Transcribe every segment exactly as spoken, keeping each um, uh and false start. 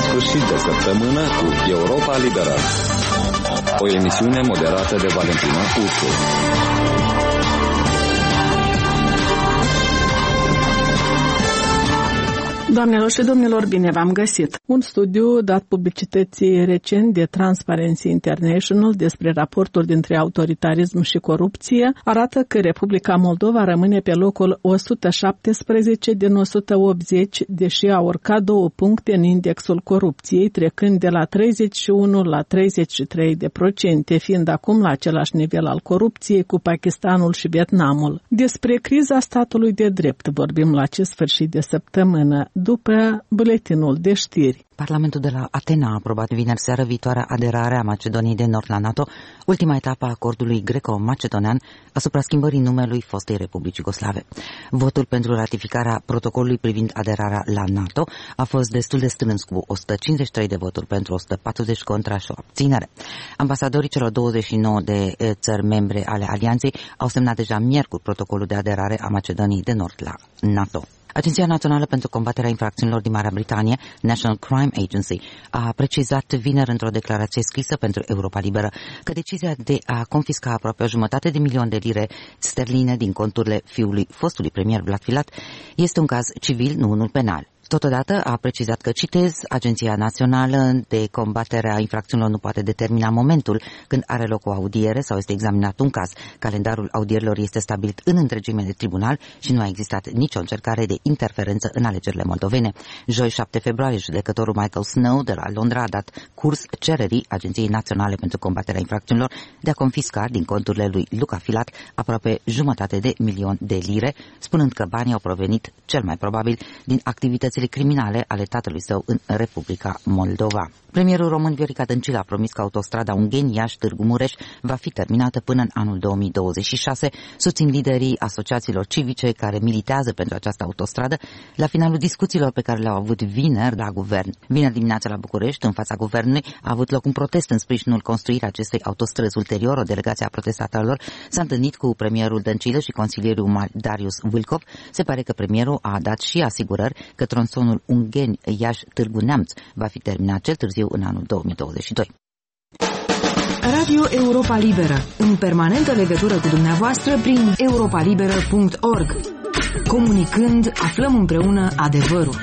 sfârșit de săptămână cu Europa Liberă, o emisiune moderată de Valentina Ursu. Doamnelor și domnilor, bine v-am găsit! Un studiu dat publicității recent de Transparency International despre raportul dintre autoritarism și corupție arată că Republica Moldova rămâne pe locul o sută șaptesprezece din o sută optzeci, deși a urcat două puncte în indexul corupției, trecând de la treizeci și unu la treizeci și trei de procente, fiind acum la același nivel al corupției cu Pakistanul și Vietnamul. Despre criza statului de drept vorbim la acest sfârșit de săptămână, după buletinul de știri. Parlamentul de la Atena a aprobat vineri seară viitoarea aderare a Macedoniei de Nord la NATO, ultima etapă a acordului greco-macedonian asupra schimbării numelui fostei Republici Iugoslave. Votul pentru ratificarea protocolului privind aderarea la NATO a fost destul de strâns, cu o sută cincizeci și trei de voturi pentru, o sută patruzeci contra și o abținere. Ambasadorii celor douăzeci și nouă de țări membre ale alianței au semnat deja miercuri protocolul de aderare a Macedoniei de Nord la NATO. Agenția Națională pentru Combaterea Infracțiunilor din Marea Britanie, National Crime Agency, a precizat vineri într-o declarație scrisă pentru Europa Liberă că decizia de a confisca aproape o jumătate de milion de lire sterline din conturile fiului fostului premier Vlad Filat este un caz civil, nu unul penal. Totodată a precizat că, citez, Agenția Națională de Combatere a Infracțiunilor nu poate determina momentul când are loc o audiere sau este examinat un caz. Calendarul audierilor este stabilit în întregime de tribunal și nu a existat nicio încercare de interferență în alegerile moldovene. Joi, șapte februarie, judecătorul Michael Snow de la Londra a dat curs cererii Agenției Naționale pentru Combaterea Infracțiunilor de a confisca din conturile lui Luca Filat aproape jumătate de milion de lire, spunând că banii au provenit cel mai probabil din activitățile criminale ale tatălui său în Republica Moldova. Premierul român Viorica Dăncilă a promis că autostrada Ungheni-Iași-Târgu Mureș va fi terminată până în anul două mii douăzeci și șase, susțin liderii asociațiilor civice care militează pentru această autostradă la finalul discuțiilor pe care le-au avut vineri la guvern. Vineri dimineața la București, în fața guvernului, a avut loc un protest în sprijinul construirii acestei autostrăzi. Ulterior, o delegație a protestatarilor s-a întâlnit cu premierul Dăncilă și consilierul Darius Wilkov. Se pare că premierul a dat și asigurări că tronsonul Ungheni-Iași-Târgu Neamț va fi terminat cel târziu în anul două mii douăzeci și doi. Radio Europa Liberă, în permanentă legătură cu dumneavoastră prin europa liberă punct org. Comunicând, aflăm împreună adevărul.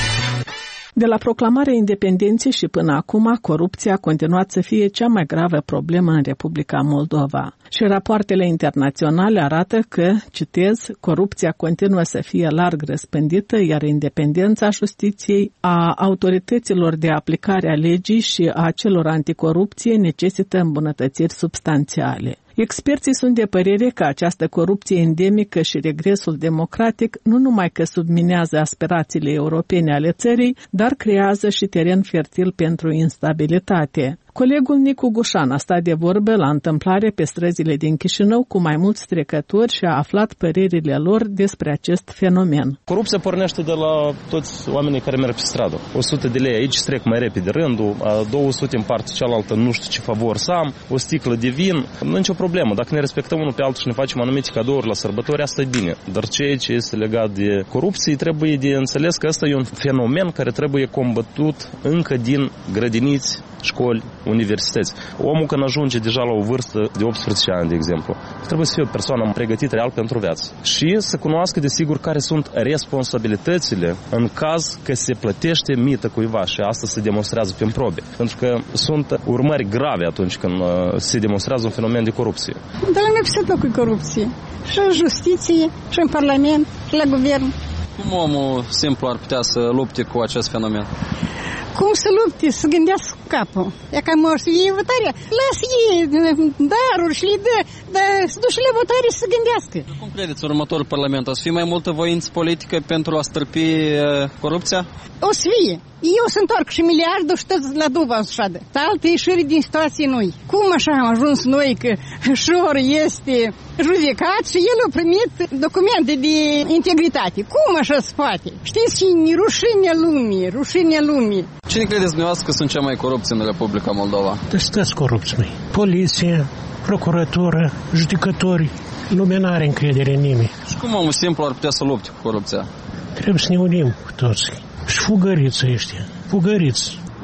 De la proclamarea independenței și până acum, corupția a continuat să fie cea mai gravă problemă în Republica Moldova. Și rapoartele internaționale arată că, citez, corupția continuă să fie larg răspândită, iar independența justiției, a autorităților de aplicare a legii și a celor anticorupție necesită îmbunătățiri substanțiale. Experții sunt de părere că această corupție endemică și regresul democratic nu numai că subminează aspirațiile europene ale țării, dar creează și teren fertil pentru instabilitate. Colegul Nicu Gușan a stat de vorbă la întâmplare pe străzile din Chișinău cu mai mulți trecători și a aflat părerile lor despre acest fenomen. Corupția pornește de la toți oamenii care merg pe stradă. o sută de lei aici trec mai repede rândul, două sute în partea cealaltă nu știu ce favor să am, o sticlă de vin, nu e nicio problemă. Dacă ne respectăm unul pe altul și ne facem anumite cadouri la sărbători, asta e bine. Dar ceea ce este legat de corupție trebuie de înțeles că asta e un fenomen care trebuie combătut încă din grădiniți, școli, universități. Omul când ajunge deja la o vârstă de optsprezece ani, de exemplu, trebuie să fie o persoană pregătită real pentru viață și să cunoască desigur care sunt responsabilitățile în caz că se plătește mită cuiva și asta se demonstrează prin probe. Pentru că sunt urmări grave atunci când se demonstrează un fenomen de corupție. Dar nu peste tot cu corupție. Și în justiție, și în Parlament, și la guvern. Cum omul simplu ar putea să lupte cu acest fenomen? Cum să lupte, să gândească capul. E ca mor să iei votarea, lasă ei daruri și le dă, dar să duci la votare să se gândească. Cum credeți următorul Parlament? O să fie mai multă voință politică pentru a stârpi corupția? O să fie. Eu să întorc și miliardul și tot la duva așa de. Alte ieșiri din situații noi. Cum așa am ajuns noi că Șor este judecat și el a primit documente de integritate? Cum așa se poate? Știți și rușinea lumii, rușinea lumii. Cine credeți dumneavoastră că sunt cea mai corupți în Republica Moldova? Toți corupți, măi. Poliție, procuratură, judecători. Lumea n-are încredere în nimeni. Și cum omul simplu ar putea să lupte cu corupția? Trebuie să ne unim cu toți. Și fugăriți ăștia, fugăriți.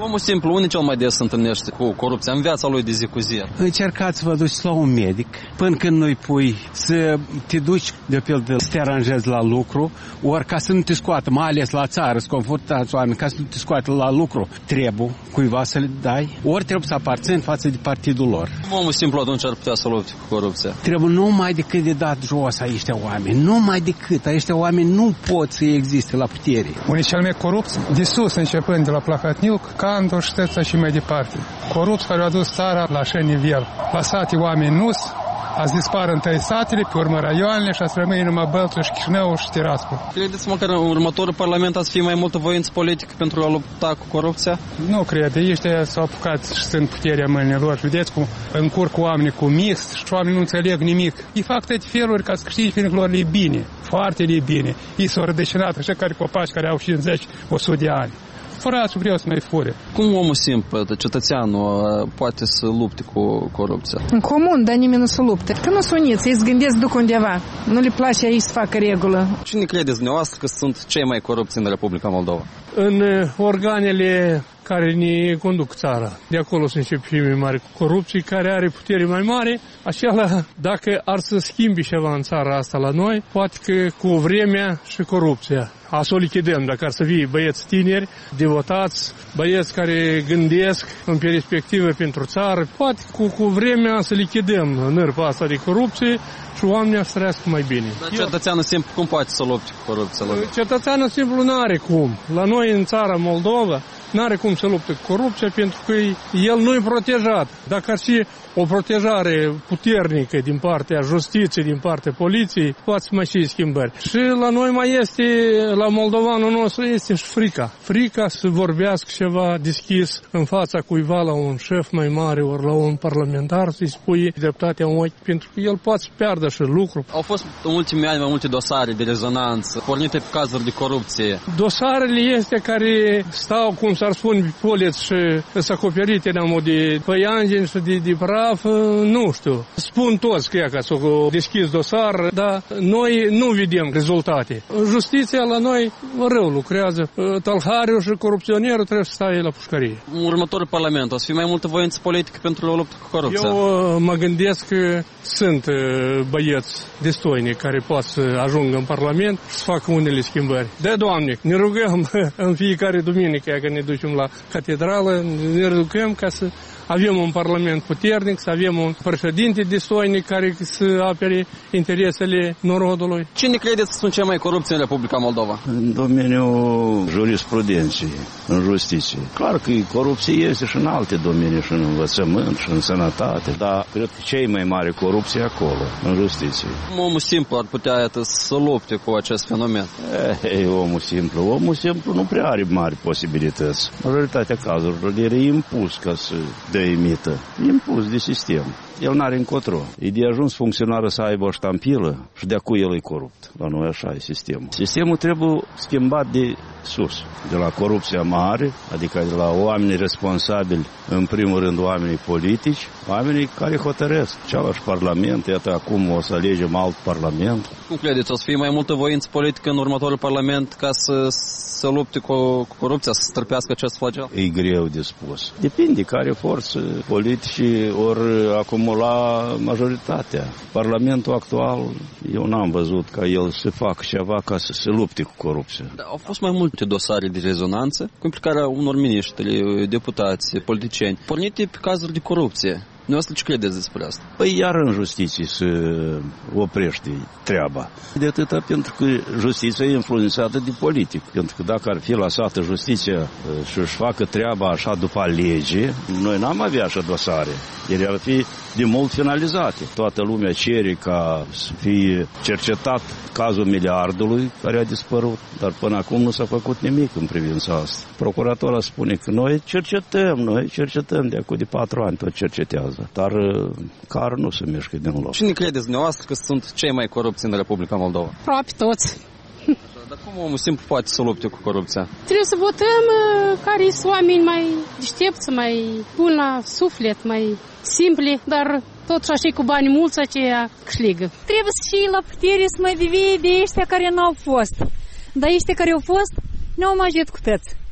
Omul simplu, unde cel mai des se întâlnește cu corupția în viața lui de zi cu zi? Încercați să vă duci la un medic până când nu-i pui să te duci de pildă să te aranjezi la lucru, ori ca să nu te scoată, mai ales la țară, să confortați oameni, ca să nu te scoată la lucru, trebuie cuiva să le dai, ori trebuie să aparțini față de partidul lor. Omul simplu atunci ar putea să lupte cu corupția. Trebuie numai decât de dat jos a ăștia oameni, numai decât ăștia oameni nu pot să existe la putere. Unii cel mai corupți, de sus începând de la Plahotniuc, Cantor, Șteța și mai departe. Corupți care au adus țara la așa nivel. La sate oameni nu ați dispară întâi satele, pe urmă raioanele și ați rămâne numai Băltul și Chișinău și Tiraspol. Credeți măcar în următorul parlament ați fi mai multă voință politică pentru a lupta cu corupția? Nu cred. Ăștia s-au apucat și sunt puterea mâinilor. Vedeți cum încurc oamenii cu mix și oamenii nu înțeleg nimic. Ei fac toate feluri ca să câștige finiclor le bine, foarte le bine. Ei s-au rădăcinat așa care copaci care au cincizeci o sută de ani. Fărați vreau să mai fure. Cum omul simplu, cetățeanul, poate să lupte cu corupția? În comun, dar nimeni nu se luptă. Că nu sunt uniți, ei se gândesc duc undeva. Nu le place aici să facă regulă. Cine credeți dumneavoastră că sunt cei mai corupți în Republica Moldova? În organele care ne conduc țara. De acolo sunt și cei mai mari corupții, care are putere mai mare. Așa, dacă ar să schimbi ceva în țara asta la noi, poate că cu vremea și corupția. A să o lichidăm, dacă ar să fie băieți tineri, devotați, băieți care gândesc în perspectivă pentru țară, poate cu, cu vremea să lichidăm nărpa asta de corupție și oamenii să trăiască mai bine. Dar cetățeanul simplu cum poate să lupte cu corupția? Cetățeanul simplu nu are cum. La noi în țara Moldova n-are cum să lupte cu corupția pentru că el nu e protejat. Dacă ar fi o protejare puternică din partea justiției, din partea poliției, poate să mai și schimbări. Și la noi mai este, la moldovanul nostru, este și frica. Frica să vorbească ceva deschis în fața cuiva, la un șef mai mare, ori la un parlamentar, să-i spui dreptatea în ochi, pentru că el poate să piardă și lucru. Au fost în ultimii ani mai multe dosare de rezonanță, pornite pe cazuri de corupție. Dosarele este care stau, cum s-ar spune, pe poleț și sunt acoperite de mod de păianjeni și de, de praf, nu știu. Spun toți că ea că s-au deschis dosar, dar noi nu vedem rezultate. Justiția la noi rău lucrează. Tălhariul și corupționerul trebuie să stai la pușcărie. În următorul parlament o să fie mai multă voință politică pentru o luptă cu corupția? Eu mă gândesc că sunt băieți destoini care pot să ajungă în parlament și să facă unele schimbări. De Doamne, ne rugăm în fiecare duminică că ne ducem la catedrală, ne rugăm ca să avem un parlament puternic, să avem un președinte destoinic care să apere interesele narodului. Cine credeți că sunt cei mai corupți în Republica Moldova? În domeniul jurisprudenței, în justiție. Clar că corupție este și în alte domenii, și în învățământ, și în sănătate, dar cred că cei mai mari corupție acolo, în justiție. Omul simplu ar putea iată, să lupte cu acest fenomen. Ei, omul simplu. Omul simplu nu prea are mari posibilități. Majoritatea cazurilor el e impus ca să dă imită. Impus de sistem. El n-are încotro. E de ajuns funcționară să aibă o ștampilă și de acu el e corupt. La noi așa e sistemul. Sistemul trebuie schimbat de sus. De la corupția mare, adică de la oamenii responsabili, în primul rând oamenii politici, oamenii care hotărăsc. Cealaltă parlament, iată acum o să alegem alt parlament. Cum credeți, o să fie mai multă voință politică în următorul parlament ca să să lupte cu, cu corupția, să stârpească acest flagel? E greu de spus. Depinde care forțe politici ori acumula majoritatea. Parlamentul actual, eu n-am văzut ca el să facă ceva ca să se lupte cu corupția. Da, au fost mai multe dosare de rezonanță cu implicarea unor miniștri, deputați, politicieni, pornite pe cazuri de corupție. Nu asta ce credeți despre asta? Păi iar în justiție se oprește treaba. De atâta pentru că justiția e influențată de politic. Pentru că dacă ar fi lăsată justiția și-și facă treaba așa după lege, noi n-am avea așa dosare. Ele ar fi de mult finalizate. Toată lumea cere ca să fie cercetat cazul miliardului care a dispărut, dar până acum nu s-a făcut nimic în privința asta. Procuratura spune că noi cercetăm, noi cercetăm de acum de patru ani, tot cercetează. Dar care nu se mișcă din loc. Cine credeți dumneavoastră că sunt cei mai corupți în Republica Moldova? Aproape toți. Dar cum omul simplu poate să lupte cu corupția? Trebuie să votăm care sunt oameni mai deștepți, mai buni la suflet, mai simpli, dar tot și așa cu bani mulți aceia câștigă. Trebuie să și la putere să mai devii de ăștia care n-au fost. Dar ăștia care au fost ne-au amăgit cu tăți.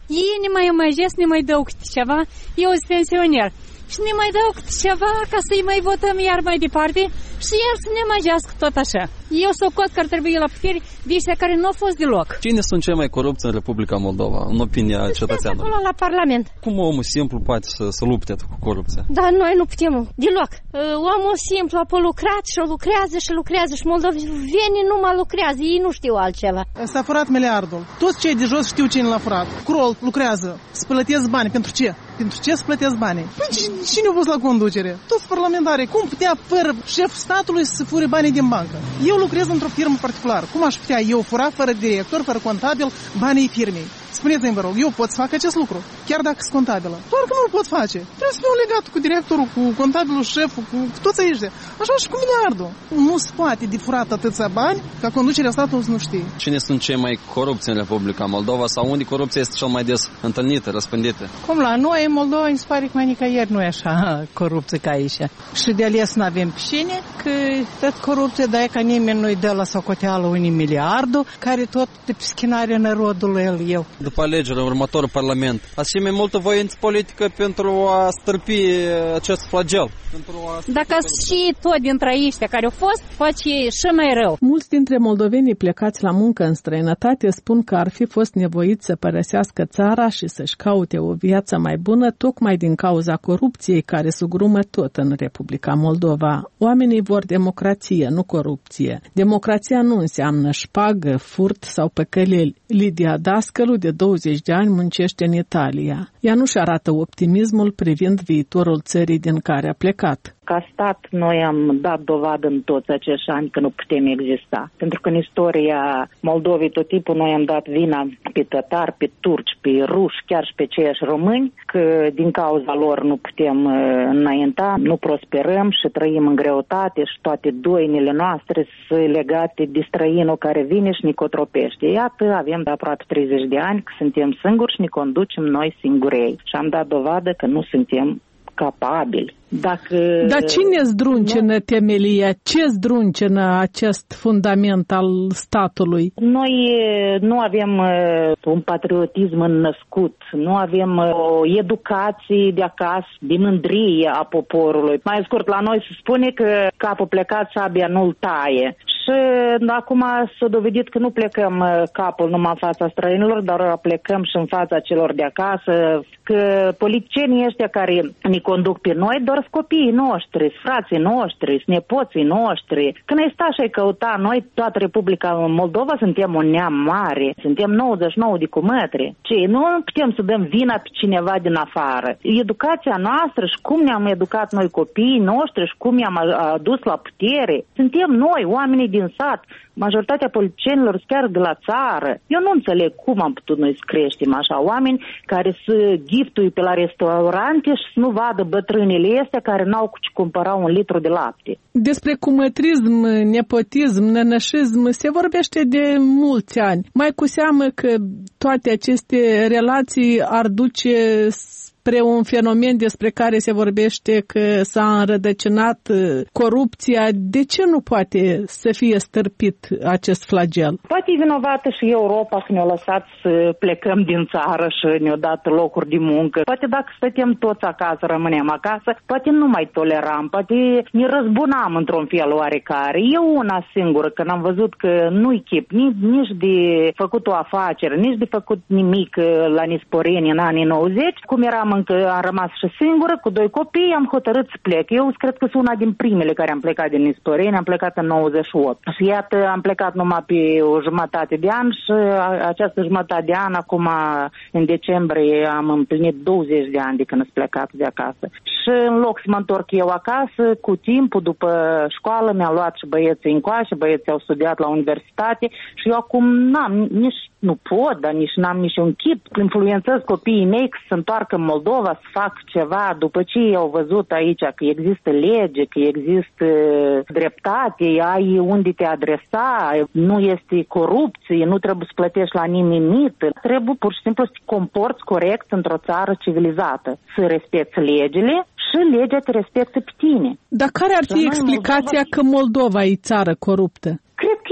Ei ne mai amăjesc, ne mai dau câte ceva, eu sunt pensioner. Și ne mai dau câte ceva ca să-i mai votăm iar mai departe și iar să ne amăjească tot așa. Eu socot că ar trebui la putere de ăștia care nu au fost deloc. Cine sunt cei mai corupți în Republica Moldova, în opinia cetățeanului? Acolo la Parlament. Cum omul simplu poate să, să lupte cu corupția? Dar noi nu putem deloc. Omul simplu a lucrat și lucrează și lucrează și moldovenii nu mai lucrează, ei nu știu altceva. S-a furat miliardul. Toți cei de jos știu cine l-a furat. Crol lucrează, să plătesc bani. Pentru ce? Pentru ce să plătesc banii? Păi cine a fost la conducere? Toți parlamentarii. Cum putea fără șeful statului să fure banii din bancă? Eu lucrez într-o firmă particulară. Cum aș putea eu fura fără director, fără contabil, banii firmei? Spuneți-mi, vă rog, eu pot să fac acest lucru, chiar dacă sunt contabilă. Doar că nu îl pot face. Trebuie să fiu legat cu directorul, cu contabilul, șeful, cu, cu toți aici. Așa și cu miliardul. Nu se poate de furat atâția bani ca conducerea statului să nu știe. Cine sunt cei mai corupți în Republica Moldova sau unde corupția este cel mai des întâlnită, răspândită? Cum la noi, în Moldova, îmi se pare că mai nicăieri nu e așa corupție ca aici. Și de ales nu avem cine, că tot corupție, dar e ca nimeni nu-i dă la socoteală unii miliardul, care tot de pischinare narodul el eu. După alegeri, în următorul parlament, ați și mai multă voință politică pentru a stârpi acest flagel. A... Dacă și tot dintre ăștia care au fost, face și mai rău. Mulți dintre moldovenii plecați la muncă în străinătate spun că ar fi fost nevoiți să părăsească țara și să-și caute o viață mai bună, tocmai din cauza corupției care sugrumă tot în Republica Moldova. Oamenii vor democrație, nu corupție. Democrația nu înseamnă șpagă, furt sau păcăleli. Lidia Dascălu, de douăzeci de ani, muncește în Italia. Ea nu-și arată optimismul privind viitorul țării din care a plecat. Ca stat, noi am dat dovadă în toți acești ani că nu putem exista. Pentru că în istoria Moldovei tot timpul noi am dat vina pe tătari, pe turci, pe ruși, chiar și pe ceiași români, că din cauza lor nu putem înainta, nu prosperăm și trăim în greutate și toate doinile noastre sunt legate de străinul care vine și ne cotropește. Iată, avem de aproape treizeci de ani că suntem singuri și ne conducem noi singurei. Și am dat dovadă că nu suntem capabili. Dacă... Dar cine zdruncină nu... temelia? Ce zdruncină acest fundament al statului? Noi nu avem un patriotism înnăscut, nu avem o educație de acasă, de mândrie a poporului. Mai scurt, la noi se spune că capul plecat sabia nu-l taie. Și acum s-a dovedit că nu plecăm capul numai în fața străinilor, dar plecăm și în fața celor de acasă, că politicienii ăștia care ne conduc pe noi, doar copiii noștri, frații noștri, nepoții noștri. Când ai sta și ai căuta, noi, toată Republica Moldova, suntem un neam mare, suntem nouăzeci și nouă de cumătri. Ce? Nu putem să dăm vina pe cineva din afară. Educația noastră și cum ne-am educat noi copiii noștri și cum i-am adus la putere, suntem noi, oamenii din sat. Majoritatea politicienilor chiar de la țară. Eu nu înțeleg cum am putut noi să creștem așa oameni care să giftui pe la restaurante și să nu vadă bătrânile astea care n-au cu ce cumpăra un litru de lapte. Despre cumătrism, nepotism, nănășism se vorbește de mulți ani. Mai cu seamă că toate aceste relații ar duce spre un fenomen despre care se vorbește că s-a înrădăcinat corupția. De ce nu poate să fie stârpit acest flagel? Poate e vinovată și Europa că ne-a lăsat să plecăm din țară și ne-a dat locuri de muncă. Poate dacă stăteam toți acasă, rămânem acasă, poate nu mai toleram, poate ne răzbunam într-un fel oarecare. Eu una singură, când am văzut că nu-i chip nici, nici de făcut o afacere, nici de făcut nimic la Nisporeni în anii nouăzeci, cum eram încă, am rămas și singură, cu doi copii, am hotărât să plec. Eu cred că sunt una din primele care am plecat din Nisporeni, am plecat în nouăzeci și opt. Și iată, am plecat numai pe o jumătate de an și această jumătate de an, acum în decembrie, am împlinit douăzeci de ani de când am plecat de acasă. Și în loc să mă întorc eu acasă, cu timpul, după școală, mi-am luat și băieții încoace, băieții au studiat la universitate și eu acum n-am, nici nu pot, dar nici n-am nici un chip. Influențez copiii mei să se întoarcă în Moldova, să fac ceva după ce au văzut aici că există lege, că există dreptate, ai unde te adresa, nu este corupție, nu trebuie să plătești la nimeni nimic. Trebuie pur și simplu să te comporți corect într-o țară civilizată, să respecti legile și legea te respectă pe tine. Dar care ar fi explicația Moldova... că Moldova e țară coruptă? Cred că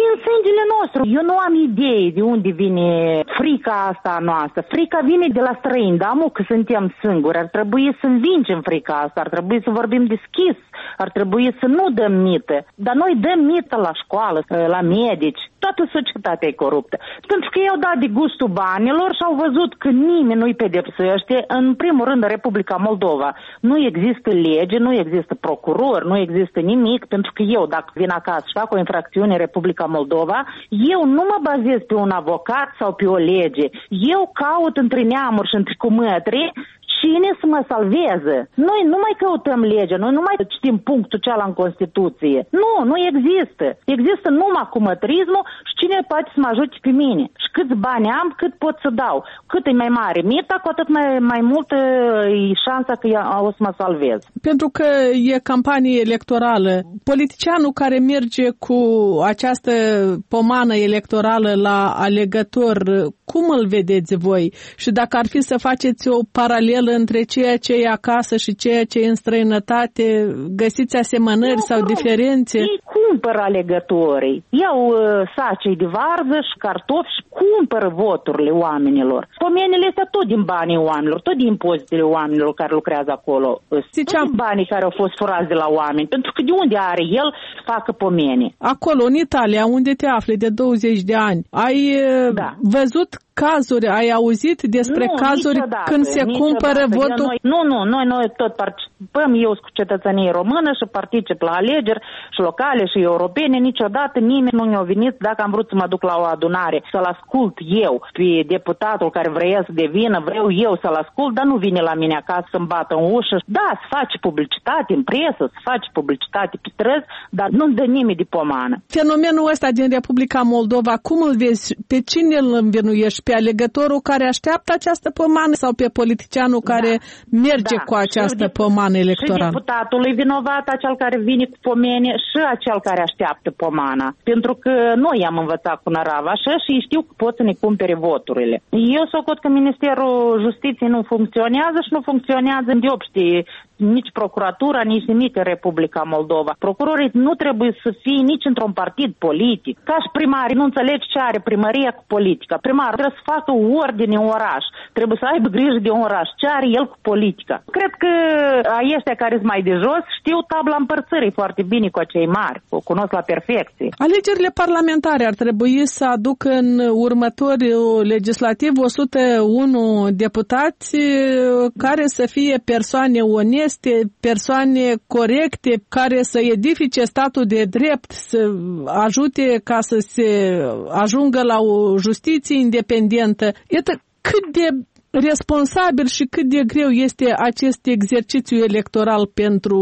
în sângele nostru. Eu nu am idee de unde vine frica asta noastră. Frica vine de la străini, da, mă, că suntem singuri. Ar trebui să învingem frica asta, ar trebui să vorbim deschis, ar trebui să nu dăm mită. Dar noi dăm mită la școală, la medici. Toată societatea e coruptă. Pentru că i-au dat de gustul banilor și au văzut că nimeni nu-i pedepsește. În primul rând, în Republica Moldova nu există lege, nu există procuror, nu există nimic, pentru că eu, dacă vin acasă și fac o infracțiune în Republica Moldova, eu nu mă bazez pe un avocat sau pe o lege. Eu caut între neamuri și între cumătri cine să mă salveze. Noi nu mai căutăm legea, noi nu mai citim punctul ceala în Constituție. Nu, nu există. Există numai cumătrismul și cine poate să mă ajute pe mine. Și câți bani am, cât pot să dau. Cât e mai mare mita, cu atât mai, mai multă e șansa că o să mă salvez. Pentru că e campanie electorală, politicianul care merge cu această pomană electorală la alegător, cum îl vedeți voi? Și dacă ar fi să faceți o paralelă între ceea ce e acasă și ceea ce e în străinătate, găsiți asemănări nu, sau diferențe? Ei cumpără alegătorii. Iau uh, sacii de varză și cartofi și cumpără voturile oamenilor. Pomenile astea tot din banii oamenilor, tot din impozitele oamenilor care lucrează acolo. Ziceam, tot din banii care au fost furați de la oameni. Pentru că de unde are el să facă pomeni? Acolo, în Italia, unde te afli de douăzeci de ani, ai da. văzut cazuri, ai auzit despre nu, cazuri când se cumpără votul? Noi, nu, nu, noi, noi tot participăm, eu sunt cu cetățenie română și particip la alegeri și locale și europene, niciodată nimeni nu ne-a venit dacă am vrut să mă duc la o adunare, să-l ascult eu pe deputatul care vrea să devină, vreau eu să-l ascult, dar nu vine la mine acasă să-mi bată în ușă. Da, să faci publicitate în presă, să faci publicitate pe străzi, dar nu-mi dă nimeni de pomană. Fenomenul ăsta din Republica Moldova, cum îl vezi? Pe cine îl învinuiești? Pe alegătorul care așteaptă această pomană sau pe politicianul care da, merge da. cu această și pomană electorală? Și deputatul e vinovat, acel care vine cu pomene și acel care așteaptă pomana. Pentru că noi am învățat cu nărava așa și știu că pot să ne cumpere voturile. Eu socot că Ministerul Justiției nu funcționează și nu funcționează în diopștii nici procuratura, nici nimic în Republica Moldova. Procurorii nu trebuie să fie nici într-un partid politic. Ca și primarii, nu înțelegi ce are primăria cu politica. Primarul trebuie să facă ordine în oraș. Trebuie să aibă grijă de un oraș. Ce are el cu politica? Cred că ăștia care sunt mai de jos știu tabla împărțirii foarte bine cu acei mari. O cunosc la perfecție. Alegerile parlamentare ar trebui să aducă în următorul legislativ o sută unu deputați care să fie persoane oneste, persoane corecte, care să edifice statul de drept, să ajute ca să se ajungă la o justiție independentă. Iată cât de responsabil și cât de greu este acest exercițiu electoral pentru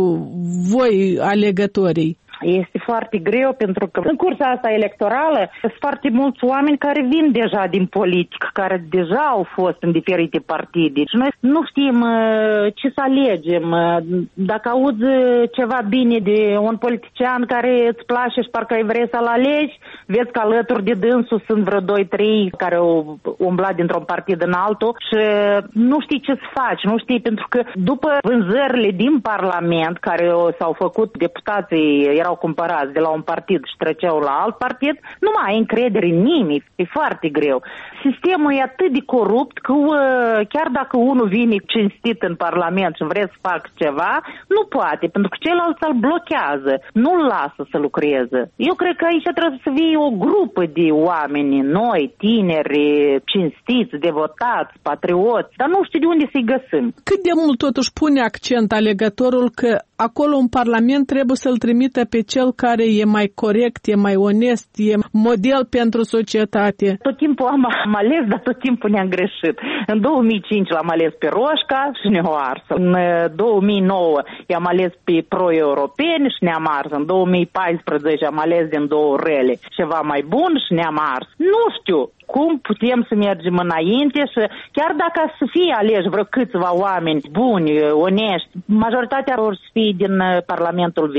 voi, alegătorii. Este foarte greu pentru că în cursa asta electorală sunt foarte mulți oameni care vin deja din politică, care deja au fost în diferite partide. Și noi nu știm uh, ce să alegem. Uh, dacă auzi ceva bine de un politician care îți place și parcă ai vrea să-l alegi, vezi că alături de dânsul sunt vreo doi trei care au umblat dintr-un partid în altul și nu știi ce să faci, nu știi, pentru că după vânzările din Parlament care s-au făcut deputații, erau cumpărați de la un partid și treceau la alt partid, nu mai ai încredere în nimic. E foarte greu. Sistemul e atât de corupt că chiar dacă unul vine cinstit în Parlament și vrea să facă ceva, nu poate, pentru că ceilalți îl blochează. Nu-l lasă să lucreze. Eu cred că aici trebuie să fie o grupă de oameni, noi, tineri, cinstiți, devotați, patrioți, dar nu știu de unde să-i găsim. Cât de mult totuși pune accent alegătorul că acolo în Parlament trebuie să-l trimită pe cel care e mai corect, e mai onest, e model pentru societate? Tot timpul am, am ales, dar tot timpul ne-am greșit. În două mii cinci l-am ales pe Roșca și ne-o ars. În două mii nouă i-am ales pe pro-europeni și ne-am ars. În două mii paisprezece am ales din două rele ceva mai bun și ne-am ars. Nu știu cum putem să mergem înainte și chiar dacă să fie aleși vreo câțiva oameni buni, onești, majoritatea vor să fie din Parlamentul vechi. Și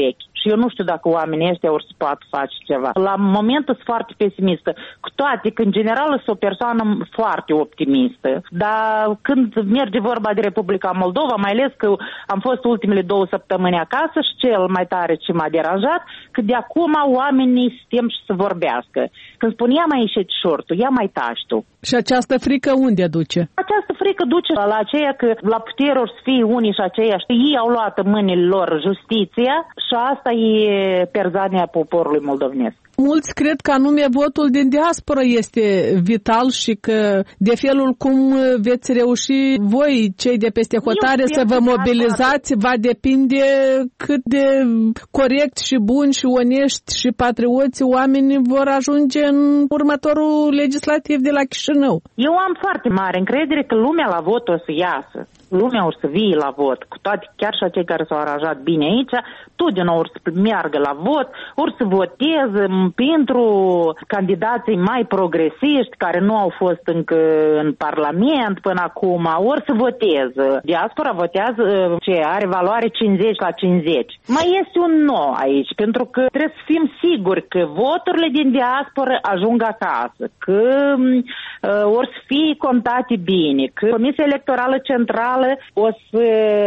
și eu nu știu dacă oamenii ăștia or să poată face ceva. La momentul sunt foarte pesimistă, cu toate că în general sunt o persoană foarte optimistă, dar când merge vorba de Republica Moldova, mai ales că am fost ultimele două săptămâni acasă și cel mai tare ce m-a deranjat, că de acum oamenii suntem și să vorbească. Când spunea mai ieșit șortul, ia mai taci tu. Și această frică unde duce? Această frică duce la aceea că la putere or să fie unii și aceiași. Ei au luat în mâinile lor justiția și asta e perzania poporului moldovenesc. Mulți cred că anume votul din diaspora este vital și că de felul cum veți reuși voi, cei de peste hotare, să vă mobilizați, va depinde cât de corect și bun și onești și patrioți oamenii vor ajunge în următorul legislativ de la Chișinău. Eu am foarte mare încredere că lumea la vot o să iasă. Lumea o să vie la vot, cu toate chiar și cei care s-au aranjat bine aici, totdeauna or să meargă la vot, or să voteze pentru candidații mai progresiști care nu au fost încă în Parlament până acum, or să voteze. Diaspora votează ce are valoare cincizeci la cincizeci. Mai este un no aici, pentru că trebuie să fim siguri că voturile din diaspora ajung acasă, că uh, or să fie contate bine, că Comisia Electorală Centrală o să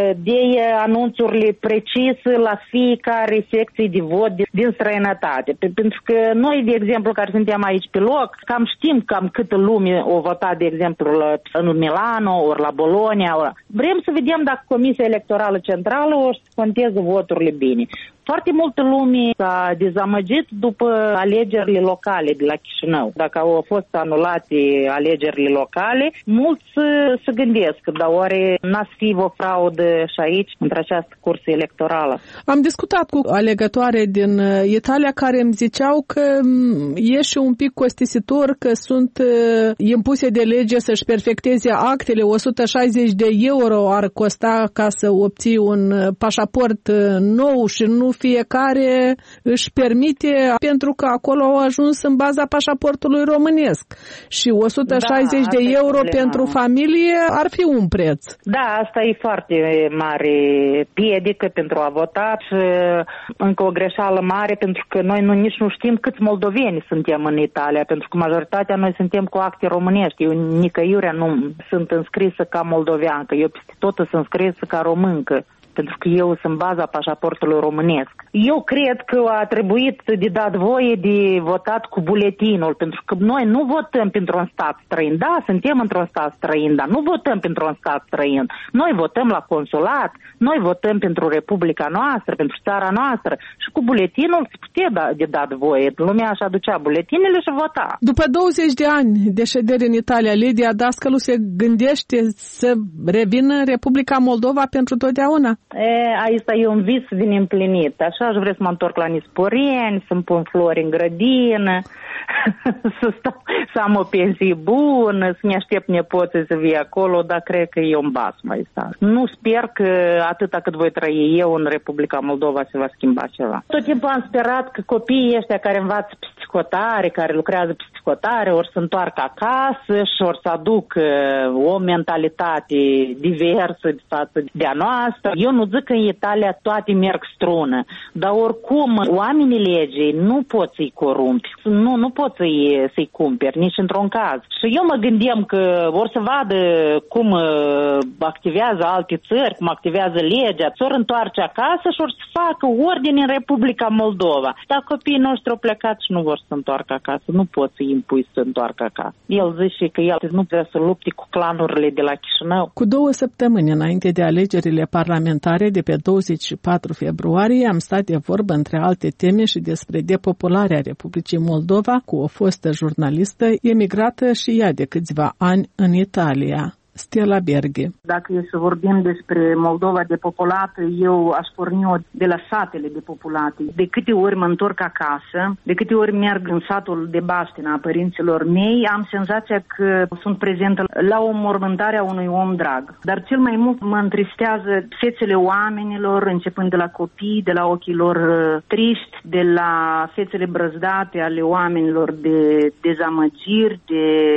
dea anunțurile precise la fiecare secție de vot din străinătate. Pentru că noi, de exemplu, care suntem aici pe loc, cam știm cam câtă lume o votat, de exemplu, în Milano, ori la Bologna. Ori... Vrem să vedem dacă Comisia Electorală Centrală o să conteze voturile bine. Foarte multă lume s-a dezamăgit după alegerile locale de la Chișinău. Dacă au fost anulate alegerile locale, mulți se gândesc, dar oare n-a să fie o fraudă și aici, între această cursă electorală? Am discutat cu alegătoare din Italia care îmi ziceau că e și un pic costisitor, că sunt impuse de lege să-și perfecteze actele. o sută șaizeci de euro ar costa ca să obții un pașaport nou și nu fiecare își permite, pentru că acolo au ajuns în baza pașaportului românesc. Și o sută șaizeci da, de euro pentru familie ar fi un preț. Da, asta e foarte mare piedică pentru a vota și încă o greșeală mare, pentru că noi nu, nici nu știm câți moldoveni suntem în Italia, pentru că majoritatea noi suntem cu acte românești. Eu nicăiurea nu sunt înscrisă ca moldoveancă, eu peste tot sunt înscrisă ca româncă, pentru că eu sunt baza pașaportului românesc. Eu cred că a trebuit de dat voie de votat cu buletinul, pentru că noi nu votăm pentru un stat străin. Da, suntem într-un stat străin, dar nu votăm pentru un stat străin. Noi votăm la consulat, noi votăm pentru Republica noastră, pentru țara noastră și cu buletinul se putea da, de dat voie. Lumea își aducea buletinele și vota. După douăzeci de ani de ședere în Italia, Lidia Dascălu se gândește să revină Republica Moldova pentru totdeauna? E, aici e un vis din împlinit. Așa aș vrea să mă întorc la Nisporeni, să-mi pun flori în grădină, să, stau, să am o pensie bună, să-mi aștept nepoții să vie acolo, dar cred că e un bas mai stat. Nu sper că atâta cât voi trăi eu în Republica Moldova se va schimba ceva. Tot timpul am sperat că copiii ăștia care învață psihotare, care lucrează psihotare, ori să întoarcă acasă și ori să aducă o mentalitate diversă de față de a noastră. Eu nu zic că în Italia toate merg strună, dar oricum oamenii legii nu pot să-i corumpi, nu, nu pot să-i, să-i cumperi, nici într-un caz. Și eu mă gândeam că vor să vadă cum activează alte țări, cum activează legea, s-or întoarce acasă și or să facă ordine în Republica Moldova. Dar copiii noștri au plecat și nu vor să se întoarcă acasă, nu pot să-i impui să se întoarcă acasă. El zice că el nu vrea să lupte cu clanurile de la Chișinău. Cu două săptămâni înainte de alegerile parlamentare de pe douăzeci și patru februarie am stat de vorbă, între alte teme, și despre depopularea Republicii Moldova cu o fostă jurnalistă emigrată și ea de câțiva ani în Italia. Stella Berghe. Dacă e să vorbim despre Moldova depopulată, eu aș porni de la satele depopulate. De câte ori mă întorc acasă, de câte ori merg în satul de Baștina a părinților mei, am senzația că sunt prezentă la o mormântare a unui om drag. Dar cel mai mult mă întristează fețele oamenilor, începând de la copii, de la ochii lor triști, de la fețele brăzdate ale oamenilor de dezamăgiri, de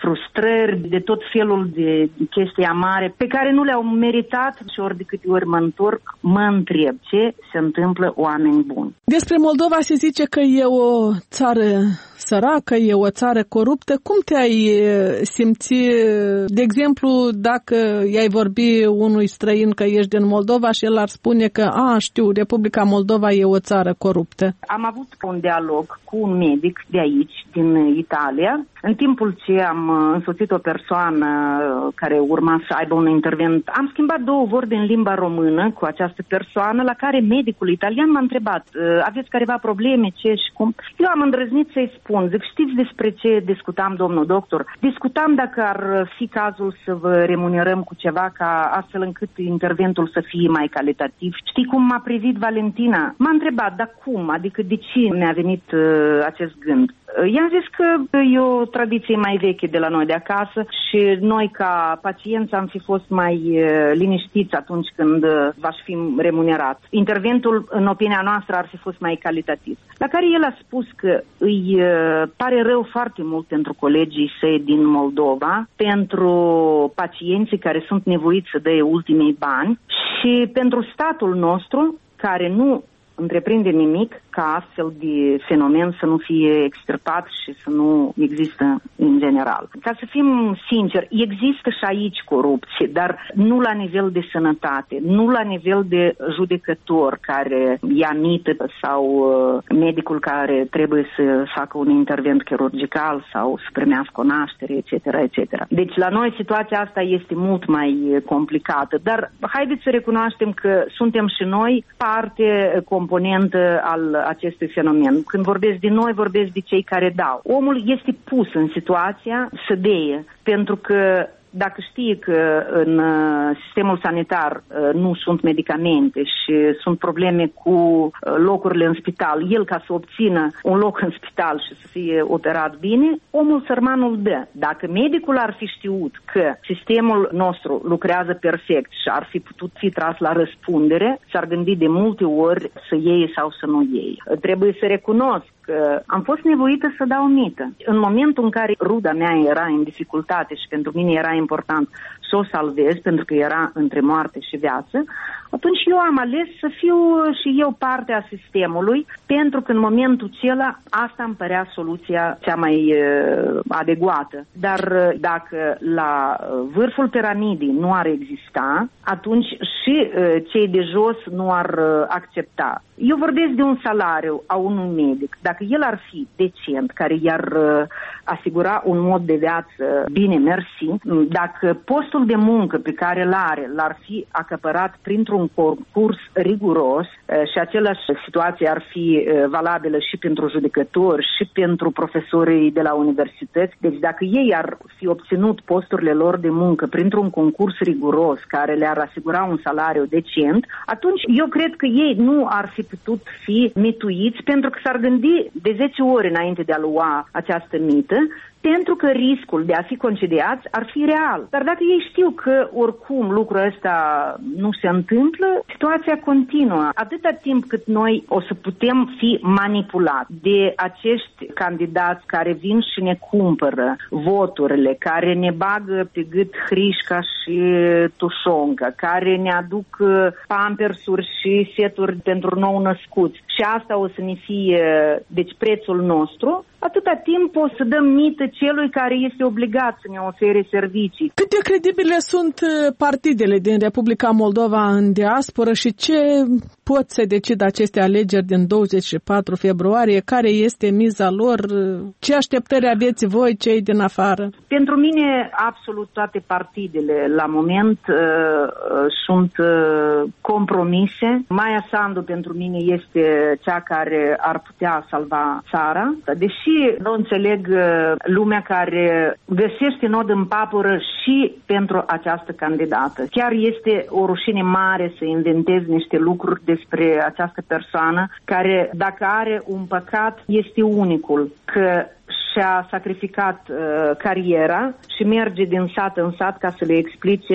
frustrări, de tot felul de chestii amare pe care nu le-au meritat și ori de câte ori mă întorc, mă întreb ce se întâmplă, oameni buni. Despre Moldova se zice că e o țară săracă, e o țară coruptă. Cum te-ai simți, de exemplu, dacă i-ai vorbi unui străin că ești din Moldova și el ar spune că, a, știu, Republica Moldova e o țară coruptă? Am avut un dialog cu un medic de aici, din Italia, în timpul ce am însoțit o persoană care urma să aibă un intervent. Am schimbat două vorbe în limba română cu această persoană, la care medicul italian m-a întrebat, aveți careva probleme, ce și cum? Eu am îndrăznit să-i spun, zic, știți despre ce discutam, domnul doctor? Discutam dacă ar fi cazul să vă remunerăm cu ceva ca astfel încât interventul să fie mai calitativ. Știi cum m-a privit Valentina? M-a întrebat, dar cum? Adică de ce mi-a venit uh, acest gând? I-am zis că e o tradiție mai veche de la noi de acasă și noi ca pacienți am fi fost mai liniștiți atunci când v-aș fi remunerat. Interventul, în opinia noastră, ar fi fost mai calitativ. La care el a spus că îi pare rău foarte mult pentru colegii săi din Moldova, pentru pacienții care sunt nevoiți să dea ultimii bani și pentru statul nostru, care nu întreprinde nimic ca astfel de fenomen să nu fie extirpat și să nu există în general. Ca să fim sinceri, există și aici corupție, dar nu la nivel de sănătate, nu la nivel de judecător care ia mită sau uh, medicul care trebuie să facă un intervent chirurgical sau să primească o naștere, et cetera, et cetera. Deci la noi situația asta este mult mai complicată, dar haideți să recunoaștem că suntem și noi parte componentă al acestui fenomen. Când vorbesc de noi, vorbesc de cei care dau. Omul este pus în situația să deie, pentru că dacă știe că în sistemul sanitar nu sunt medicamente și sunt probleme cu locurile în spital, el ca să obțină un loc în spital și să fie operat bine, omul sărmanul dă. Dacă medicul ar fi știut că sistemul nostru lucrează perfect și ar fi putut fi tras la răspundere, s-ar gândi de multe ori să iei sau să nu iei. Trebuie să recunosc că am fost nevoită să dau mită. În momentul în care ruda mea era în dificultate și pentru mine era important să o salvez, pentru că era între moarte și viață, atunci eu am ales să fiu și eu parte a sistemului, pentru că în momentul acela asta îmi părea soluția cea mai uh, adecvată. Dar uh, dacă la vârful piramidei nu ar exista, atunci și uh, cei de jos nu ar uh, accepta. Eu vorbesc de un salariu a unui medic. Dacă el ar fi decent, care i-ar uh, asigura un mod de viață bine mersi, dacă postul de muncă pe care îl are l-ar fi acăpărat printr-un concurs riguros uh, și același situație ar fi uh, valabilă și pentru judecători și pentru profesorii de la universități, deci dacă ei ar fi obținut posturile lor de muncă printr-un concurs riguros care le-ar asigura un salariu decent, atunci eu cred că ei nu ar fi putut fi mituiți, pentru că s-ar gândi de zece ori înainte de a lua această mită, pentru că riscul de a fi concediați ar fi real. Dar dacă ei știu că oricum lucrul ăsta nu se întâmplă, situația continuă. Atâta timp cât noi o să putem fi manipulați de acești candidați care vin și ne cumpără voturile, care ne bagă pe gât hrișca și tușonca, care ne aduc pampersuri și seturi pentru nou născuți și asta o să ne fie, deci, prețul nostru, atâta timp o să dăm mită celui care este obligat să ne ofere servicii. Cât de credibile sunt partidele din Republica Moldova în diasporă și ce pot să decid aceste alegeri din douăzeci și patru februarie? Care este miza lor? Ce așteptări aveți voi, cei din afară? Pentru mine, absolut toate partidele la moment uh, sunt uh, compromise. Maia Sandu pentru mine este cea care ar putea salva țara, deși nu înțeleg uh, lumea care găsește nod în papură și pentru această candidată. Chiar este o rușine mare să inventezi niște lucruri despre această persoană care, dacă are un păcat, este unicul, că și-a sacrificat uh, cariera și merge din sat în sat ca să le explice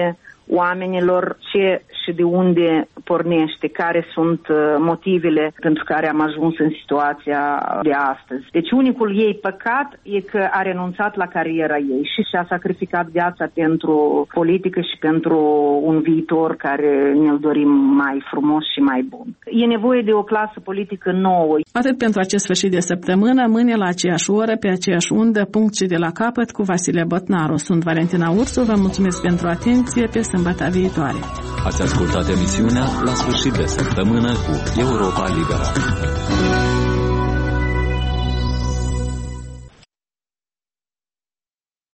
oamenilor ce și de unde pornește, care sunt motivele pentru care am ajuns în situația de astăzi. Deci unicul ei păcat e că a renunțat la cariera ei și și-a sacrificat viața pentru politică și pentru un viitor care ne-l dorim mai frumos și mai bun. E nevoie de o clasă politică nouă. Atât pentru acest sfârșit de săptămână, mâine la aceeași oră, pe aceeași undă, punct și de la capăt cu Vasile Botnaru. Sunt Valentina Ursu, vă mulțumesc pentru atenție, pe sâmbătă viitoare. Ați ascultat emisiunea La sfârșit de săptămână cu Europa Liberă.